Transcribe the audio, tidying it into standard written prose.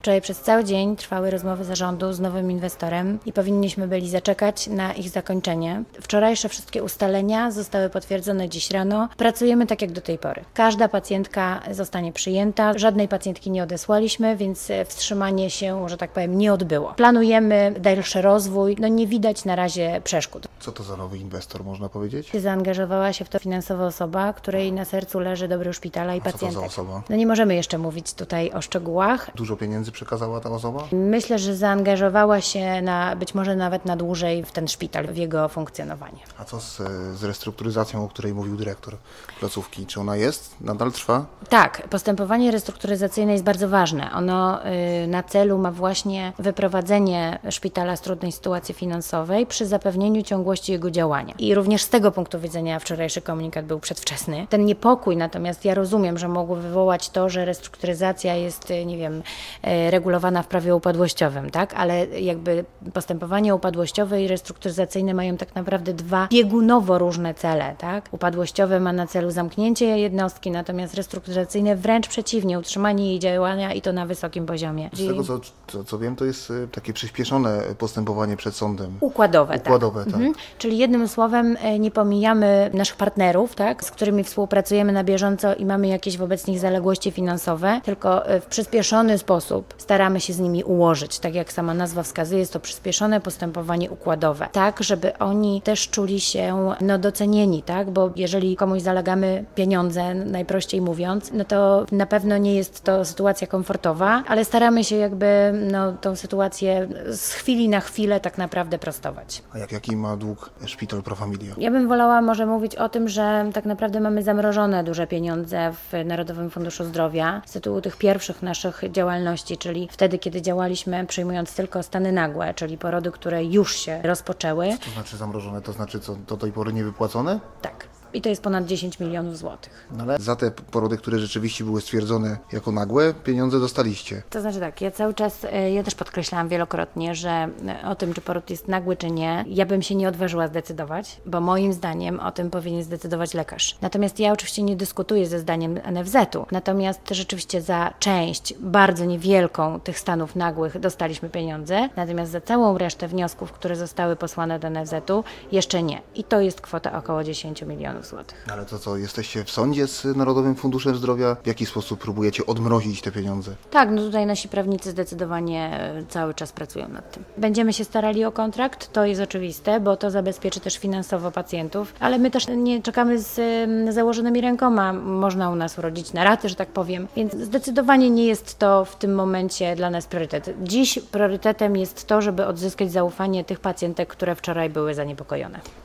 Wczoraj przez cały dzień trwały rozmowy zarządu z nowym inwestorem i powinniśmy byli zaczekać na ich zakończenie. Wczorajsze wszystkie ustalenia zostały potwierdzone dziś rano. Pracujemy tak jak do tej pory. Każda pacjentka zostanie przyjęta. Żadnej pacjentki nie odesłaliśmy, więc wstrzymanie się, że tak powiem, nie odbyło. Planujemy dalszy rozwój. Nie widać na razie przeszkód. Co to za nowy inwestor, można powiedzieć? Zaangażowała się w to finansowo osoba, której na sercu leży dobro szpitala i Co to za pacjentek. osoba? Nie możemy jeszcze mówić tutaj o szczegółach. Dużo pieniędzy przekazała ta osoba? Myślę, że zaangażowała się być może nawet na dłużej w ten szpital, w jego funkcjonowanie. A co z restrukturyzacją, o której mówił dyrektor placówki? Czy ona nadal trwa? Tak, postępowanie restrukturyzacyjne jest bardzo ważne. Ono na celu ma właśnie wyprowadzenie szpitala z trudnej sytuacji finansowej przy zapewnieniu ciągłości jego działania. I również z tego punktu widzenia wczorajszy komunikat był przedwczesny. Ten niepokój natomiast ja rozumiem, że mogło wywołać to, że restrukturyzacja jest, regulowana w prawie upadłościowym, tak? Ale jakby postępowanie upadłościowe i restrukturyzacyjne mają tak naprawdę dwa biegunowo różne cele, tak? Upadłościowe ma na celu zamknięcie jednostki, natomiast restrukturyzacyjne wręcz przeciwnie, utrzymanie jej działania i to na wysokim poziomie. Z tego co wiem, to jest takie przyspieszone postępowanie przed sądem. Układowe, tak. Czyli jednym słowem nie pomijamy naszych partnerów, tak, z którymi współpracujemy na bieżąco i mamy jakieś wobec nich zaległości finansowe, tylko w przyspieszony sposób staramy się z nimi ułożyć. Tak jak sama nazwa wskazuje, jest to przyspieszone postępowanie układowe. Tak, żeby oni też czuli się docenieni, tak, bo jeżeli komuś zalegamy pieniądze, najprościej mówiąc, to na pewno nie jest to sytuacja komfortowa, ale staramy się tą sytuację z chwili na chwilę tak naprawdę prostować. A jaki ma dług szpital Pro Familia? Ja bym wolała może mówić o tym, że tak naprawdę mamy zamrożone duże pieniądze w Narodowym Funduszu Zdrowia z tytułu tych pierwszych naszych działalności, czyli wtedy, kiedy działaliśmy przyjmując tylko stany nagłe, czyli porody, które już się rozpoczęły. To znaczy zamrożone, to znaczy co, do tej pory niewypłacone? Tak. I to jest ponad 10 milionów złotych. No ale za te porody, które rzeczywiście były stwierdzone jako nagłe, pieniądze dostaliście. To znaczy tak, ja też podkreślałam wielokrotnie, że o tym, czy poród jest nagły, czy nie, ja bym się nie odważyła zdecydować, bo moim zdaniem o tym powinien zdecydować lekarz. Natomiast ja oczywiście nie dyskutuję ze zdaniem NFZ-u, natomiast rzeczywiście za część, bardzo niewielką tych stanów nagłych dostaliśmy pieniądze, natomiast za całą resztę wniosków, które zostały posłane do NFZ-u, jeszcze nie. I to jest kwota około 10 milionów złotych. Ale to co, jesteście w sądzie z Narodowym Funduszem Zdrowia? W jaki sposób próbujecie odmrozić te pieniądze? Tak, tutaj nasi prawnicy zdecydowanie cały czas pracują nad tym. Będziemy się starali o kontrakt, to jest oczywiste, bo to zabezpieczy też finansowo pacjentów, ale my też nie czekamy z założonymi rękoma. Można u nas urodzić na raty, że tak powiem, więc zdecydowanie nie jest to w tym momencie dla nas priorytet. Dziś priorytetem jest to, żeby odzyskać zaufanie tych pacjentek, które wczoraj były zaniepokojone.